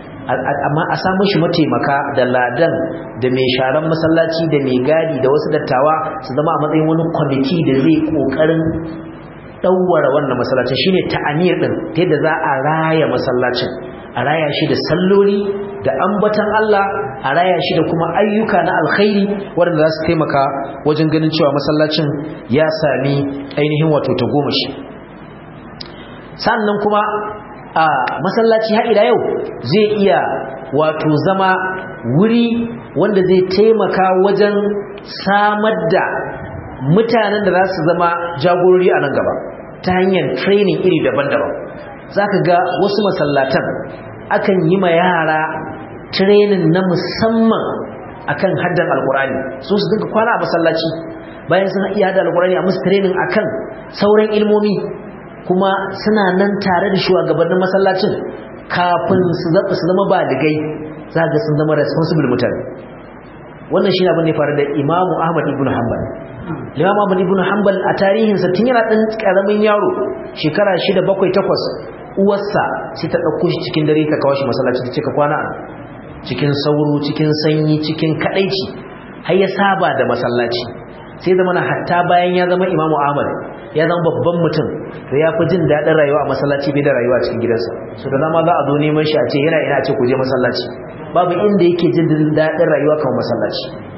Speaker 1: amma a samu shi mataimaka da ladan da mai sharan masallaci da mai gadi da wasu dattawa su zama a matsayin wani kwamiti da zai kokarin ɗauwara wannan masallacin shine ta'amir din ta yadda za a raya masallacin a raya shi da salloli da ambatan Allah a raya shi da kuma ayyuka na alkhairi waɗanda za su taimaka wajen ganin cewa masallacin ya sami ainihin wato ta goma shi sannan kuma a masallaci har ila yau zai iya wato zama wuri wanda zai taimaka wajen samar da mutanen da za su zama jagorori a nan gaba ta hanyar training iri daban-daban za ka ga wasu masallatan akan yi ma yara training na musamman akan haddan alkurani su su dinka kwana a masallaci bayan sun iya haddan alkurani a musu training akan sauran ilmomi kuma suna nan tare da shugabannin masallacin kafin su zama baligai za ga sun zama responsible mutane wannan shi abin da ya faru da imamu ahmad ibn hanbal imamu ahmad ibn hanbal a tarihinsa tun yana ɗan ƙaramin yaro shekara shida bakwai takwas uwarsa sai ta ɗauko shi cikin dare ka kawo shi masallaci ta ce ka kwana cikin sauro cikin sanyi cikin kaɗaici har ya saba da masallaci sai zama na hatta bayan ya zama imamu ahmad ya zama babban mutum to ya fi jin daɗin rayuwa a masallaci bai da rayuwa cikin gidansa so da dama za a zo neman shi a ce yana ina ce ku je masallaci babu inda yake jin daɗin rayuwa kamar masallaci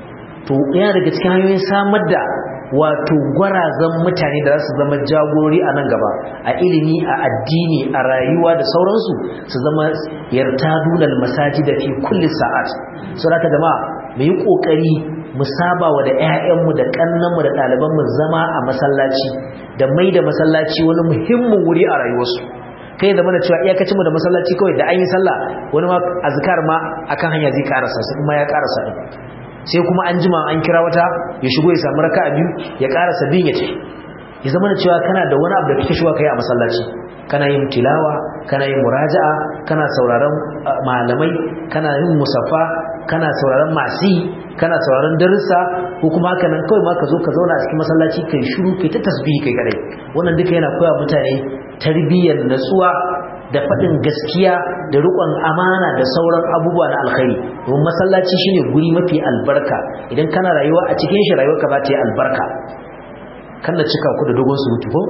Speaker 1: to yana daga cikin hanyoyin samar da wato gwarazan mutane da za su zama jagorori a nan gaba a ilimi a addini a rayuwa da sauransu su zama yartadunal masajida fi kulli sa'at saboda jama'a mu yi kokari mu saba wa da ƴaƴanmu da kannanmu da ɗalibanmu zama a masallaci da mai da masallaci wani muhimmin wuri a rayuwarsu kai da mana cewa iyakacin mu da masallaci kawai da an yi sallah wani ma azkar ma akan hanya zai karasa sai kuma ya karasa din sai kuma an jima an kira wata ya shigo ya samu raka'a biyu ya karasa din ya ce ya zama da cewa kana da wani abu da kake shiwa kai a masallaci kana yin tilawa kana yin muraja'a kana sauraron malamai kana yin musaffa kana sauraron masu kana sauraron darussa ko kuma haka nan kawai ma ka zo ka zauna a cikin masallaci kai shiru kai ta tasbihi kai kadai wannan duka yana koya mutane tarbiyyar natsuwa da faɗin gaskiya da riƙon amana da sauran abubuwa na alkhairi domin masallaci shine guri mafi albarka idan kana rayuwa a cikin shi rayuwarka za ta yi albarka kan da cika ku da dogon surutu ko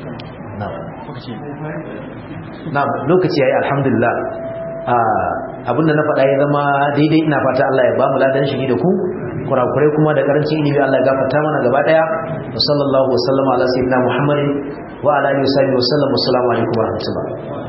Speaker 1: na'am lokaci yayi alhamdulillah abinda na faɗa ya zama daidai ina fata Allah ya ba mu ladan shi da ku kurakurai kuma da karancin ilimi Allah ya gafarta mana gaba daya wa sallallahu wa sallama ala sayyidina muhammadin wa ala alihi wa sahbihi wa sallam assalamu alaikum wa rahmatullah